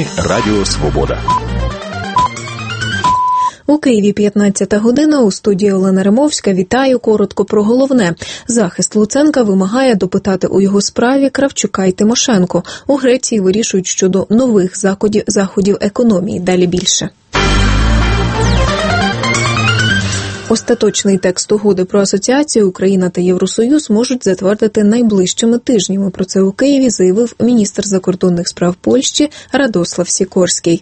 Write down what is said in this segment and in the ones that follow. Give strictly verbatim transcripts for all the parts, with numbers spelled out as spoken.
Новини Радіо Свобода. У Києві п'ятнадцята година, у студії Олена Римовська. Вітаю, коротко про головне. Захист Луценка вимагає допитати у його справі Кравчука і Тимошенко. У Греції вирішують щодо нових заходів, заходів економії. Далі більше. Остаточний текст угоди про асоціацію Україна та Євросоюз можуть затвердити найближчими тижнями. Про це у Києві заявив міністр закордонних справ Польщі Радослав Сікорський.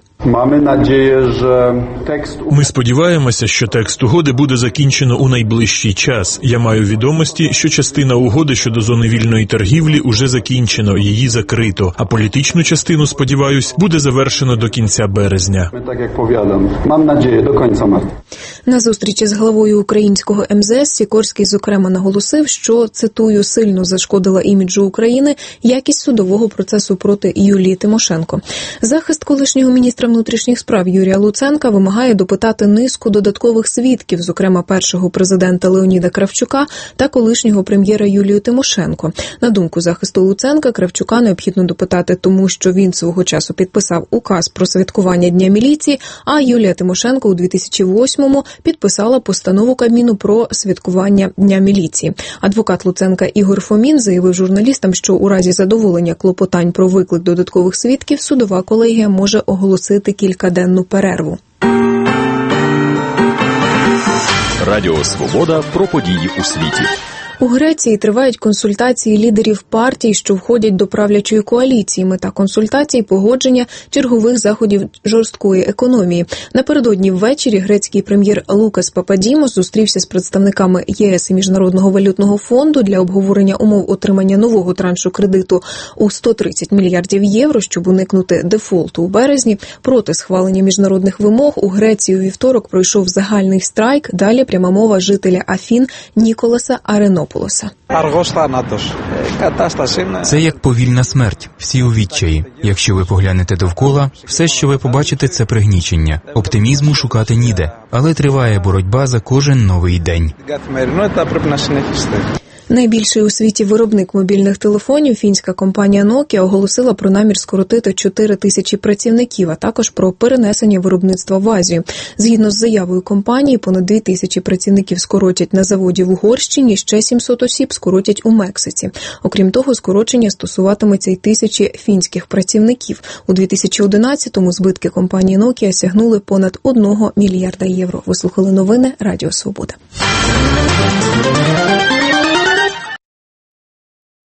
Ми сподіваємося, що текст угоди буде закінчено у найближчий час. Я маю відомості, що частина угоди щодо зони вільної торгівлі уже закінчено, її закрито, а політичну частину, сподіваюсь, буде завершено до кінця березня. На зустрічі з главою українського ем зе ес Сікорський, зокрема, наголосив, що, цитую, сильно зашкодила іміджу України якість судового процесу проти Юлії Тимошенко. Захист колишнього міністра внутрішніх справ Юрія Луценка вимагає допитати низку додаткових свідків, зокрема першого президента Леоніда Кравчука та колишнього прем'єра Юлію Тимошенко. На думку захисту Луценка, Кравчука необхідно допитати тому, що він свого часу підписав указ про святкування Дня міліції, а Юлія Тимошенко у дві тисячі восьмому підписала постанову Кабміну про святкування Дня міліції. Адвокат Луценка Ігор Фомін заявив журналістам, що у разі задоволення клопотань про виклик додаткових свідків судова колегія може оголосити кількаденну перерву. Радіо Свобода про події у світі. У Греції тривають консультації лідерів партій, що входять до правлячої коаліції. Мета консультацій – погодження чергових заходів жорсткої економії. Напередодні ввечері грецький прем'єр Лукас Пападімос зустрівся з представниками є ес і Міжнародного валютного фонду для обговорення умов отримання нового траншу кредиту у сто тридцять мільярдів євро, щоб уникнути дефолту у березні. Проти схвалення міжнародних вимог у Греції у вівторок пройшов загальний страйк. Далі пряма мова жителя Афін Ніколаса Аренополоса. Це як повільна смерть, всі у відчаї. Якщо ви поглянете довкола, все, що ви побачите, це пригнічення. Оптимізму шукати ніде, але триває боротьба за кожен новий день. Найбільший у світі виробник мобільних телефонів, фінська компанія Nokia, оголосила про намір скоротити чотири тисячі працівників, а також про перенесення виробництва в Азію. Згідно з заявою компанії, понад дві тисячі працівників скоротять на заводі в Угорщині, ще сімсот осіб скоротять у Мексиці. Окрім того, скорочення стосуватиметься й тисячі фінських працівників. У дві тисячі одинадцятому збитки компанії Nokia сягнули понад одного мільярда євро. Ви слухали новини Радіо Свобода.